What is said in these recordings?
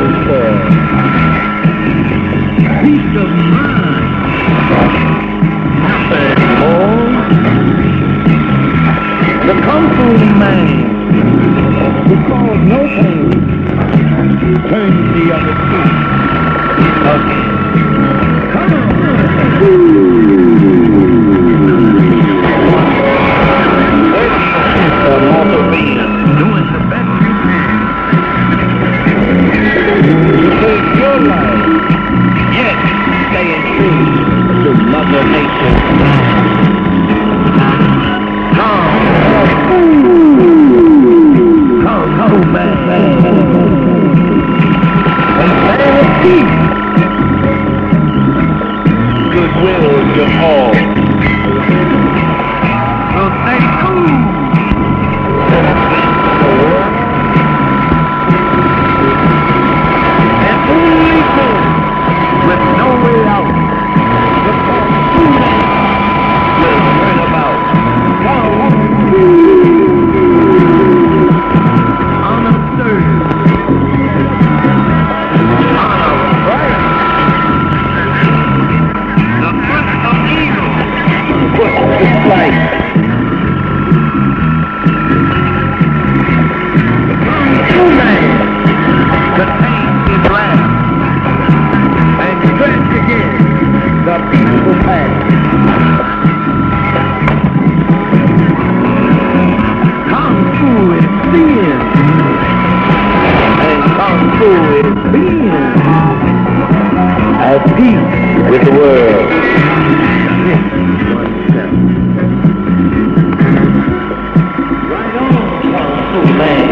for peace of mind. Nothing more. The Kung Fu man, who caused no pain, turns the other cheek again. Come on. The mortal being doing the best you can. You live your life, yet staying true to Mother Nature's plan. Come, man. And man of peace. Goodwill to all. So stay cool. And only good with no way out. The will turn about. On a third. On a right. The foot of eagle. Foot of flight. The pain is last, and stretch again the peaceful path. Kung Fu is seeing, and Kung Fu is being at peace with the world. Right on, Kung Fu man.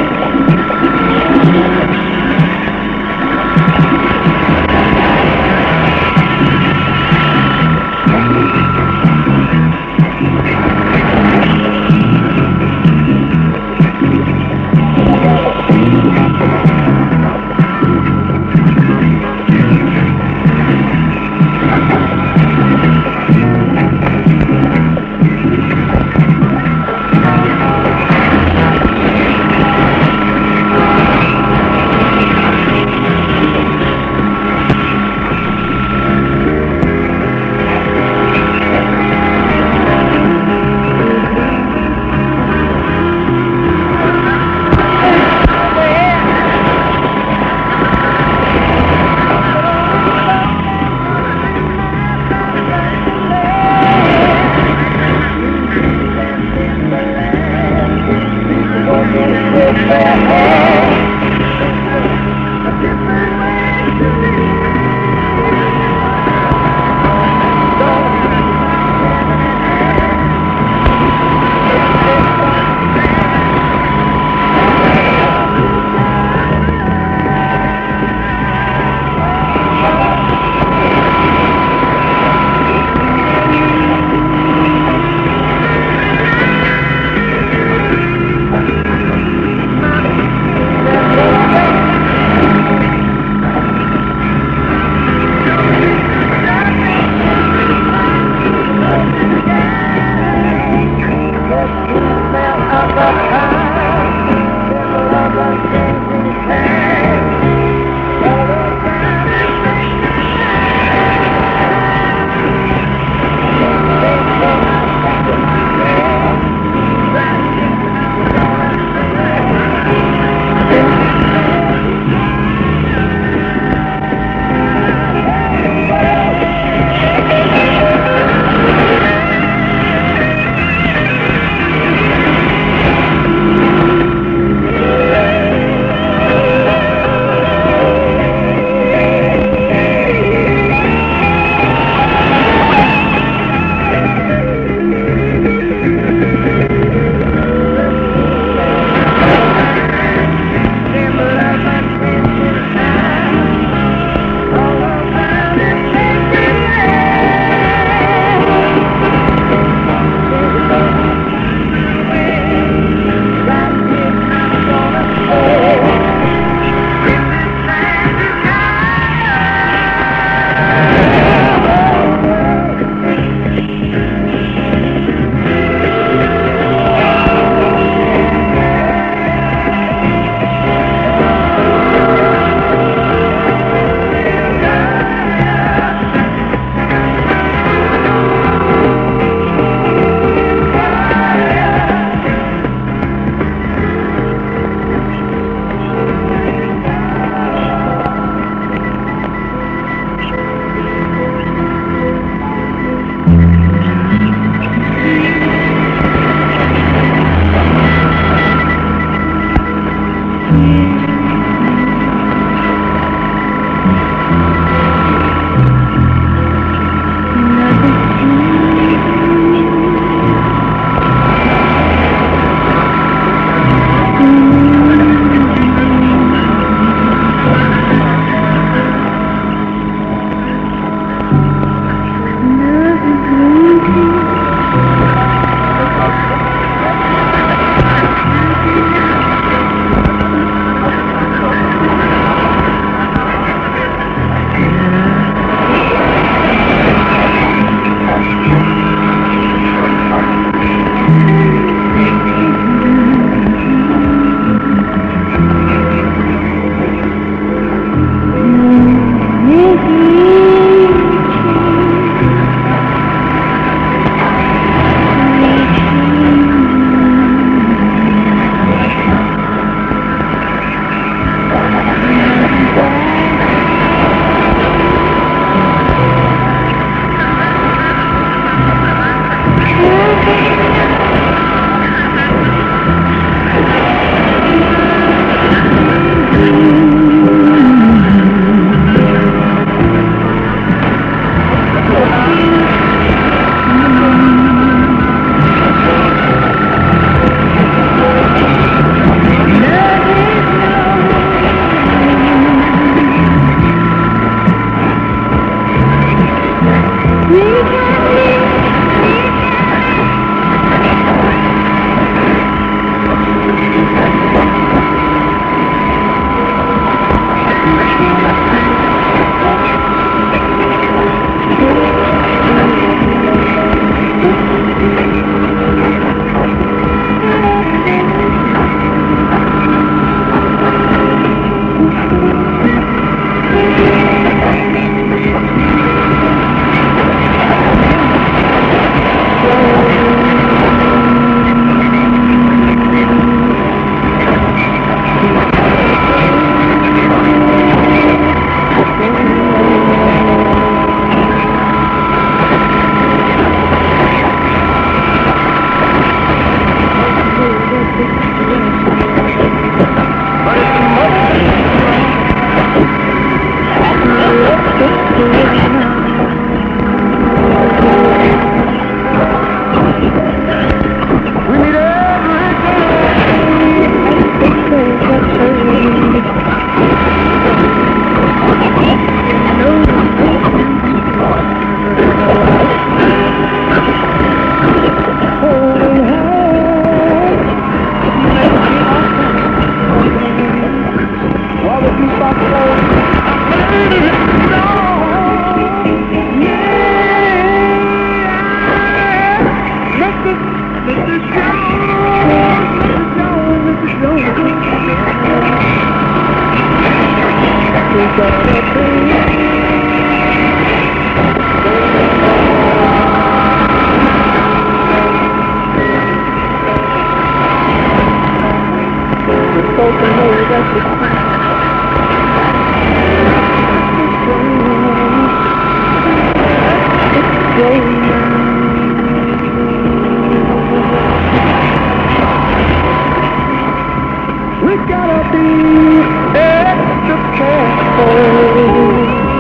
We gotta be extra careful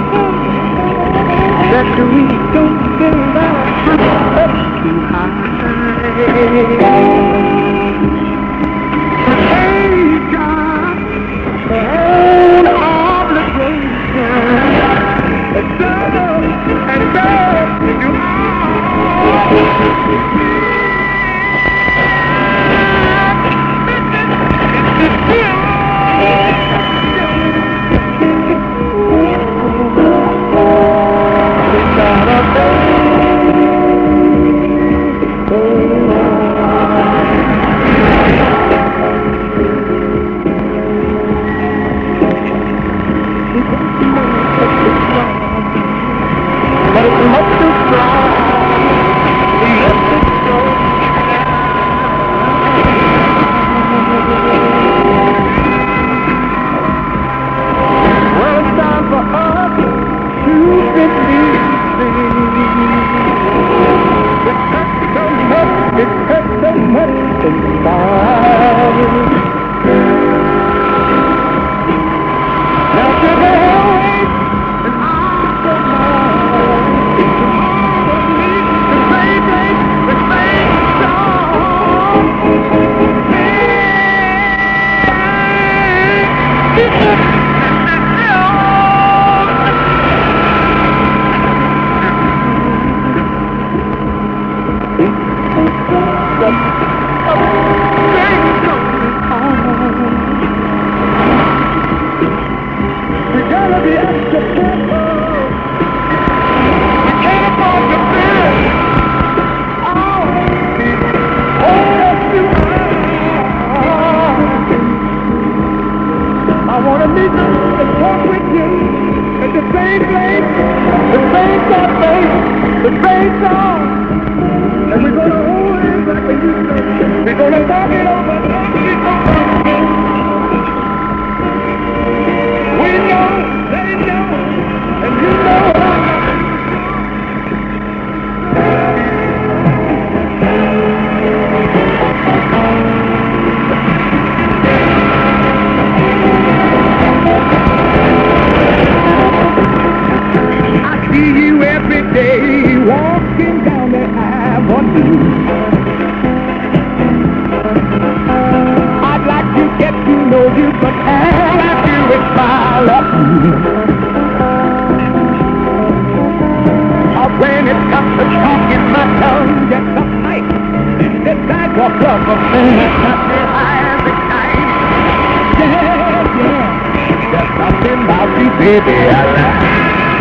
that we don't build our house up too high. Hey, God, own obligation, and serve you but it's much too strong. Let it go. Well, it's time for us to believe. It hurts so much inside. Now to the hell and I'm so mad. Tomorrow needs the same place, the same song. We gotta be extra careful. We can't afford to fear. That's too hard. I wanna meet and talk with you at the same place, the same cafe, the same song. And we're gonna hold hands like we used to. We're gonna talk it over, talk it over. We know, they know, and you know I know. I see you every day walking down the avenue. I'd like to get to know you, but all I do is smile at you. When it comes to talking, my tongue gets uptight. The sidewalk of a man is not me high as it night. Yeah, there's something about you, baby, I like.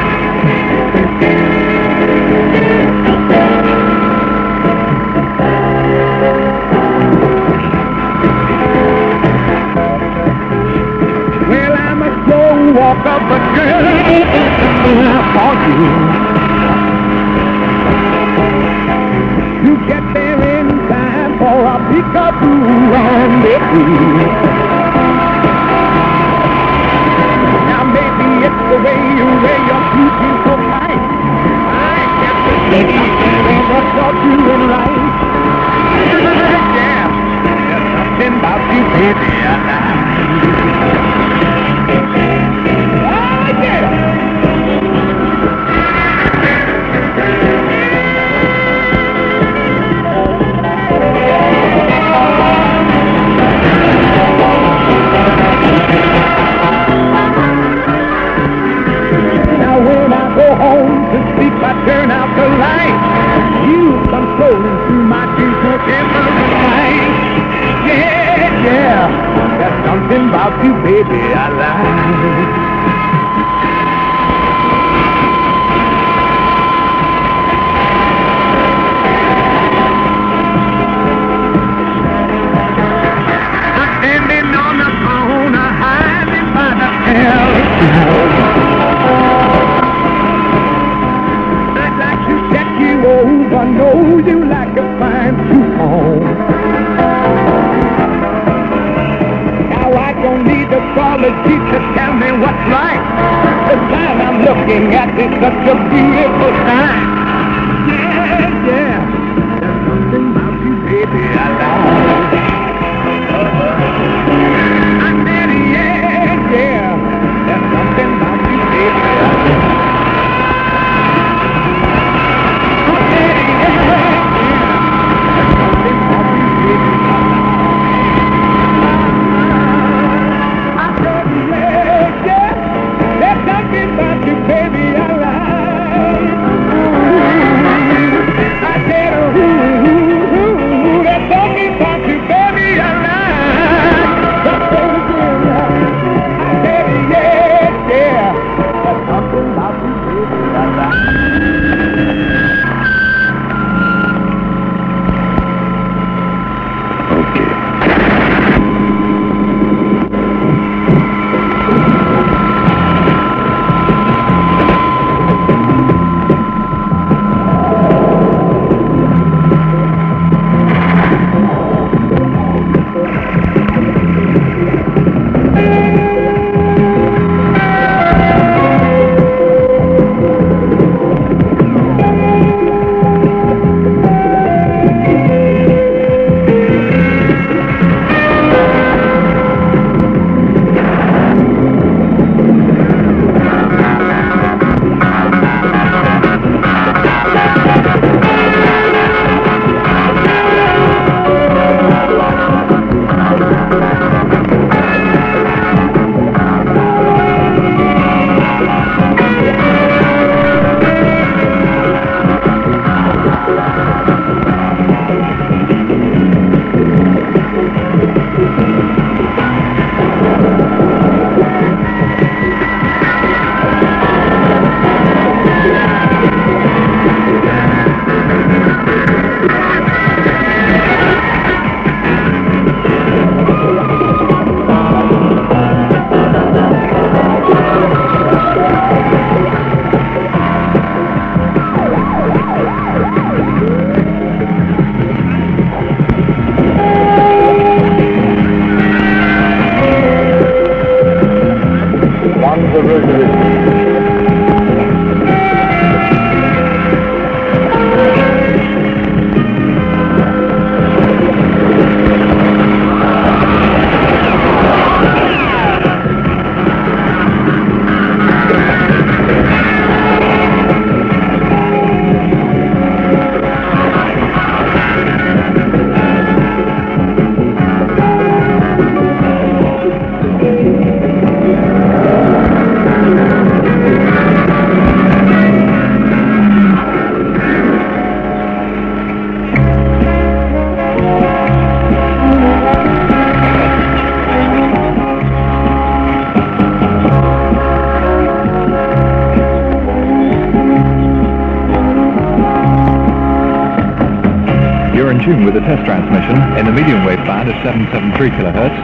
Well, I'm a slow walker, but girl, for you. You get there in time for a peekaboo rendezvous. Now maybe it's the way you wear your beauty so fine. I guess it's something that taught you in life. Yeah, there's something about you, baby, I like. Oh, yeah. Now when I go home to sleep, I turn out the light. You come strolling through my dreams forever night. Yeah, yeah, there's something about you, baby, I like. I'm standing on the corner, hiding by the hell. know you like a fine coupon. Now I don't need astrology to tell me what's right. The sign I'm looking at is such a beautiful sign. Yeah, yeah. There's something about you, baby, I love. I said, yeah, yeah. There's something about you, baby, I love. Tune with the test transmission in the medium wave band at 773 kilohertz,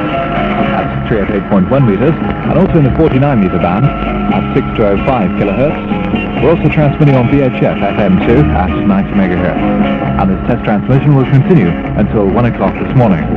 that's 308.1 meters, and also in the 49 meter band at 6205 kilohertz. We're also transmitting on VHF FM2 at 90 megahertz, and this test transmission will continue until 1 o'clock this morning.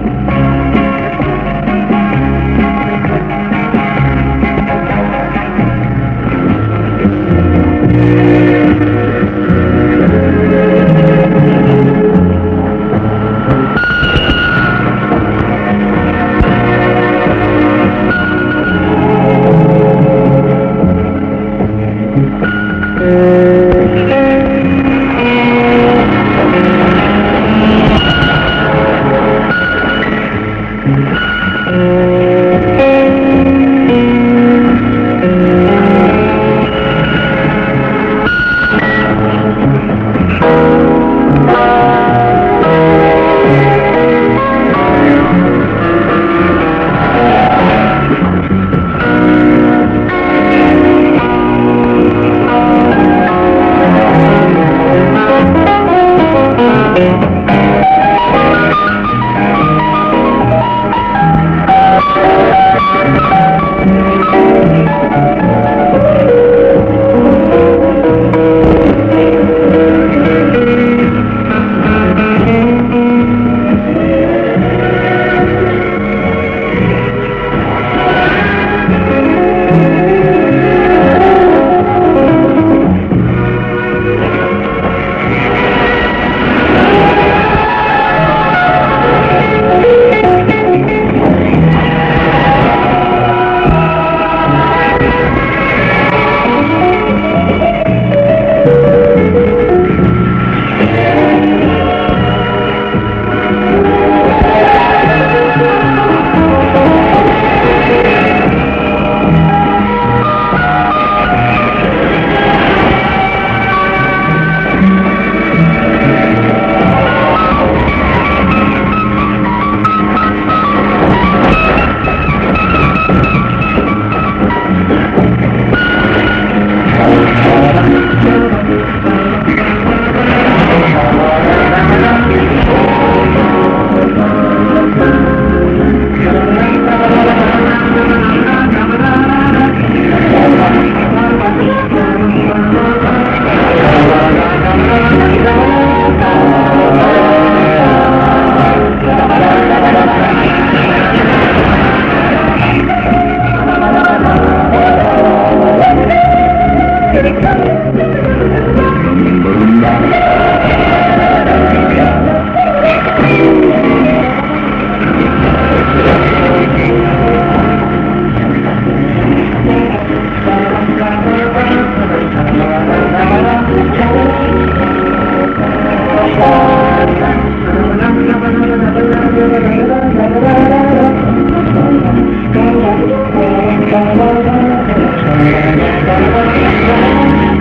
Thank you.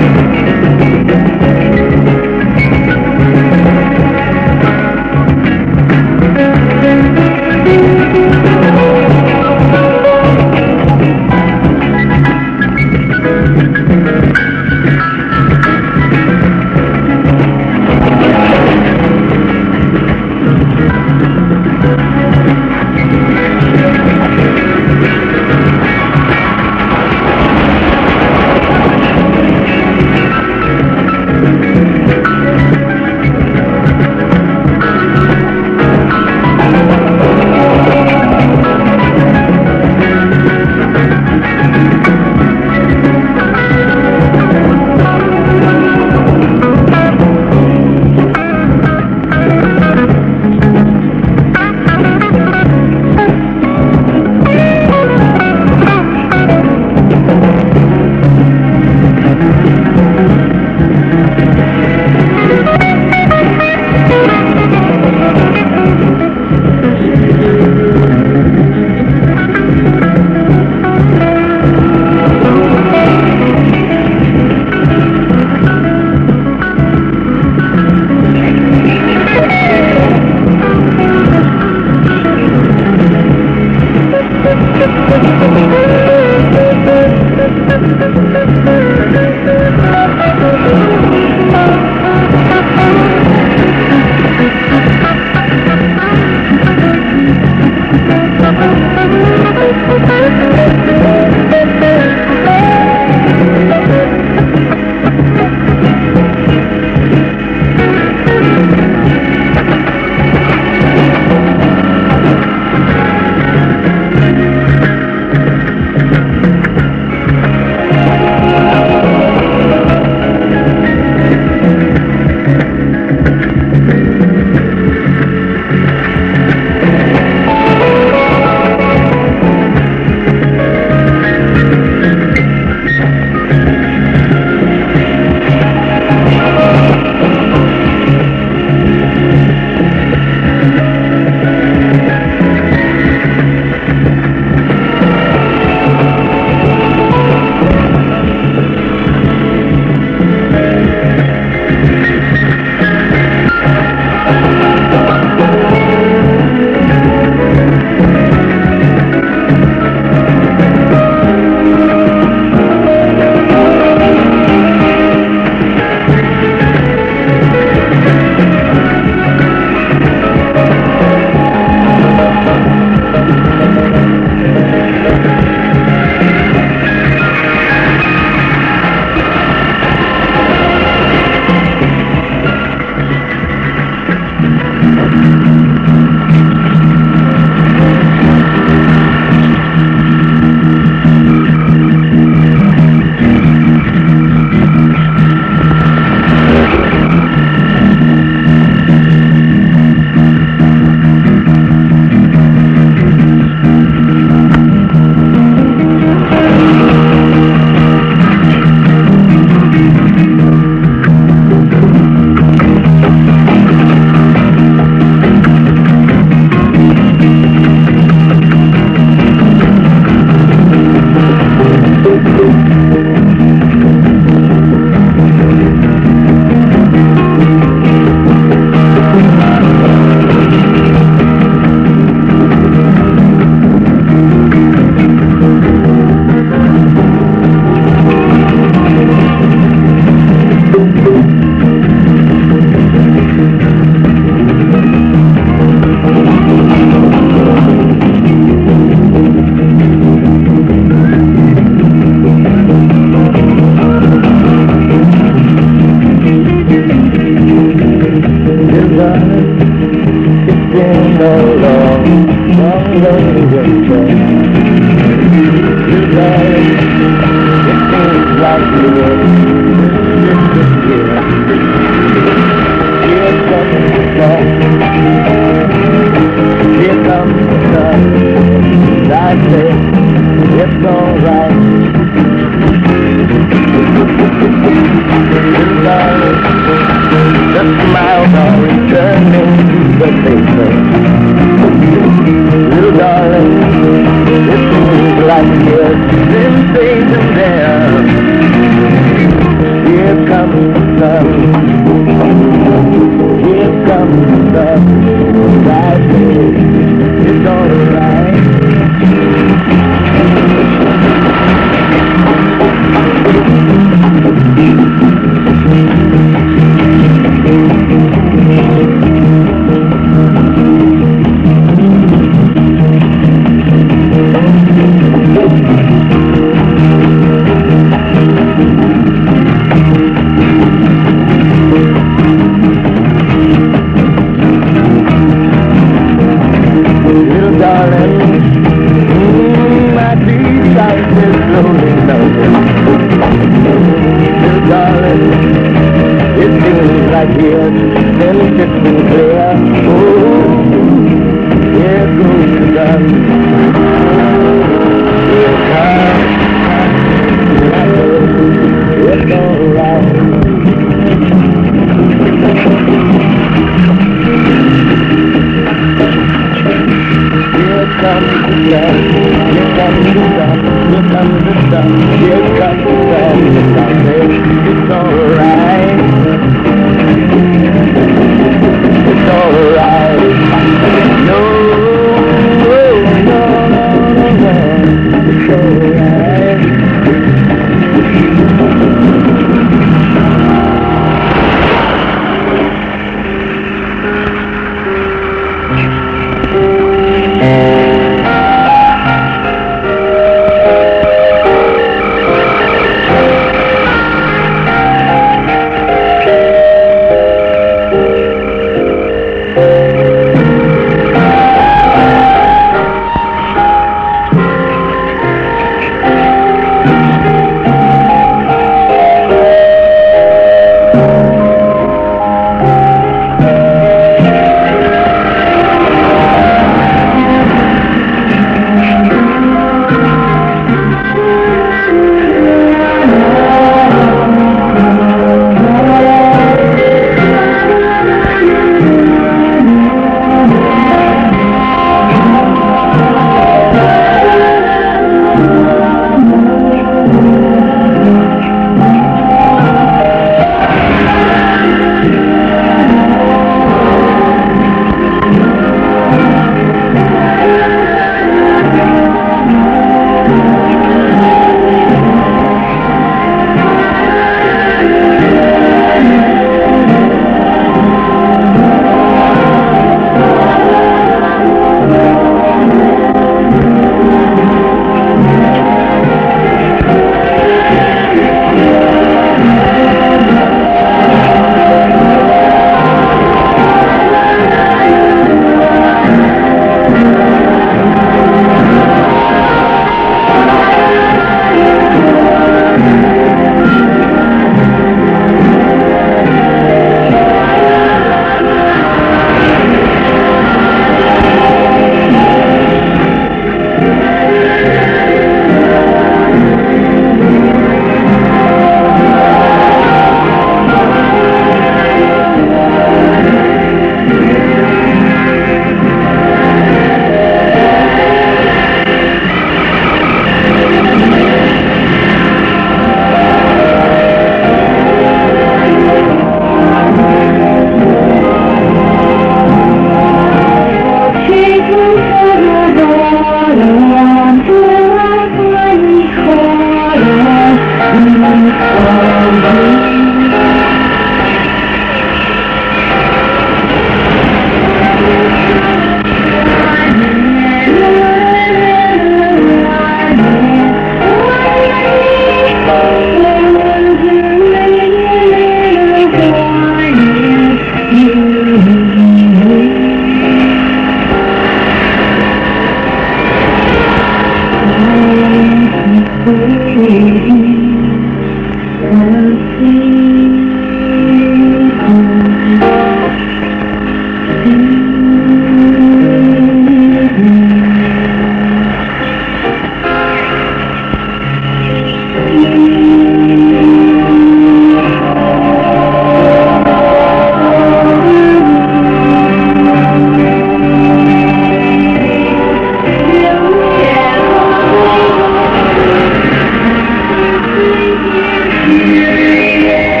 Yeah.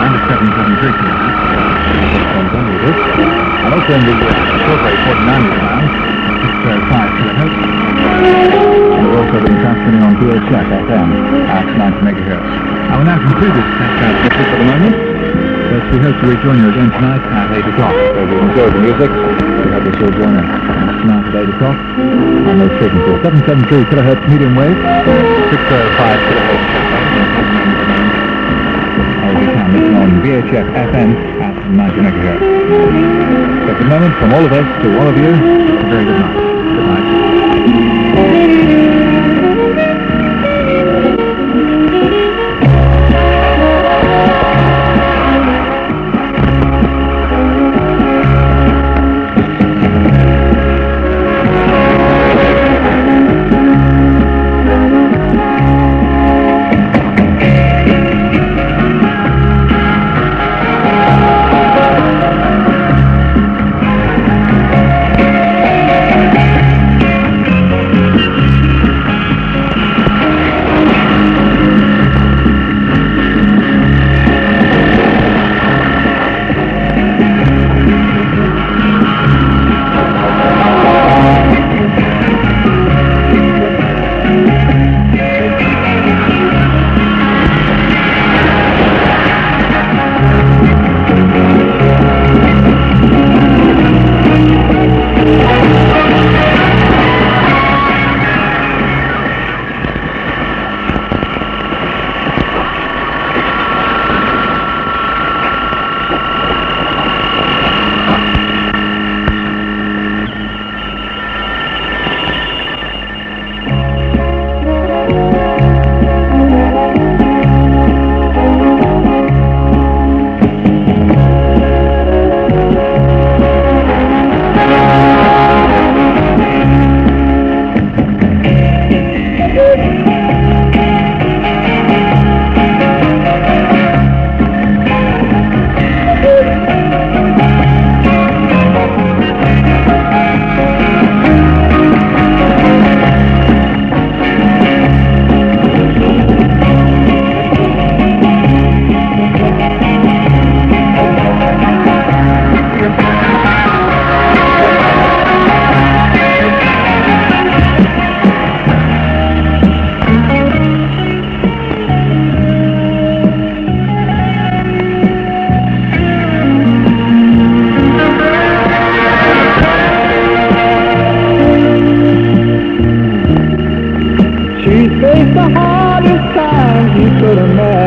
band at 773 kilohertz, 6.1 meters, and also in the shortwave 49 meter band at 605 kilohertz. And we're also being transmitted on VHF FM at 90 megahertz. I will now conclude this test transmission for the moment, but we hope to rejoin you again tonight at 8 o'clock. So if you enjoy the music, we hope that you'll join us tonight at 8 o'clock on those frequencies. 773 kilohertz medium wave, 605 kilohertz or you can listen on VHF FM at 90 megahertz. So for the moment, from all of us to all of you, a very good night. Good night. Faced the hardest times you could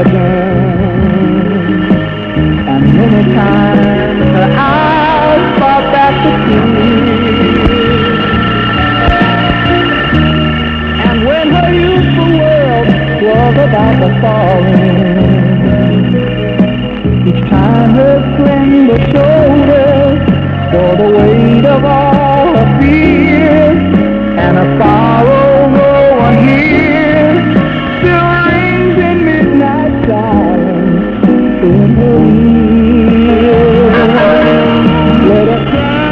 imagine, and many times her eyes fought back the tears. And when her youthful world was about to fall in, each time her slender shoulders bore the weight of all her fears, and her sorrow no one hears, still rings in midnight silence in her ears. Let her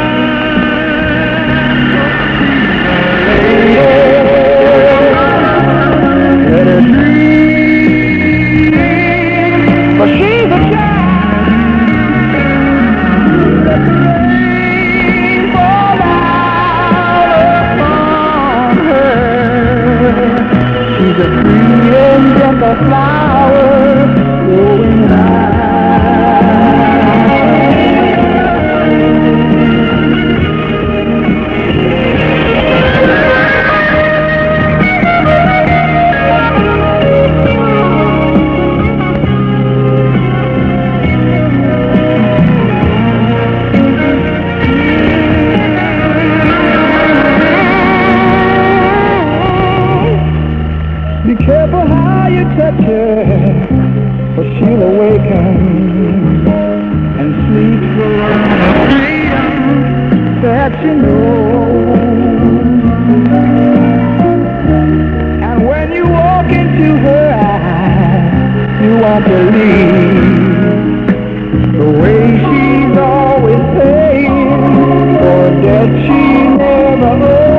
cry, let her dream, for she's a child. Let the rain fall out upon her. She's a free and gentle flower growing high. Be careful how you touch her, for she'll awaken and sleep for freedom that you know. And when you walk into her eyes, you want to leave the way she's always paying for a debt she never owed.